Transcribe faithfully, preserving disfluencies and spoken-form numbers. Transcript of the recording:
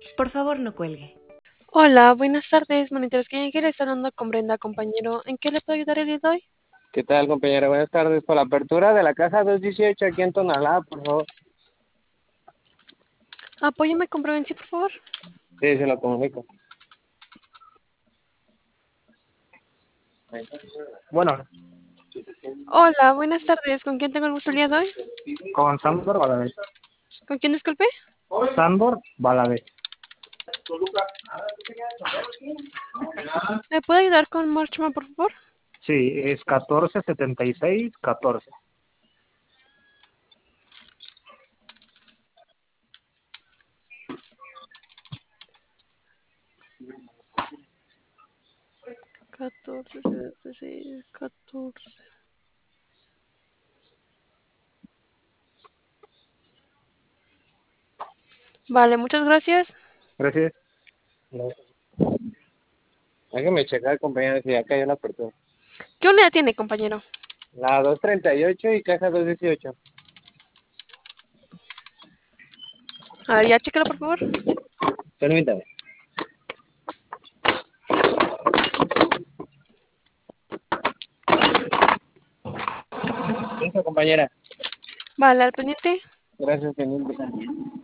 Por favor, no cuelgue. Hola, buenas tardes. Monitores que quiere estar hablando con Brenda, compañero. ¿En qué le puedo ayudar el día de hoy? ¿Qué tal, compañera? Buenas tardes. Por la apertura de la caja doscientos dieciocho aquí en Tonalá, por favor. Apóyame con Provencia, por favor. Sí, se lo comunico. Bueno, Hola, buenas tardes. ¿Con quién tengo el gusto el día de hoy? con Sandor Valadez. ¿Con quién disculpe? Sandor Valadez. ¿Me puede ayudar con Marchma, por favor? Sí, es catorce setenta y seis catorce. catorce, setenta y seis, catorce. Vale, muchas gracias. Gracias. No. Déjeme checar, compañera, si ya cayó la apertura. ¿Qué unidad tiene, compañero? La doscientos treinta y ocho y caja doscientos dieciocho. A ver, ya chécalo, por favor. Permítame. Listo, compañera. Vale, al pendiente. Gracias, pendiente.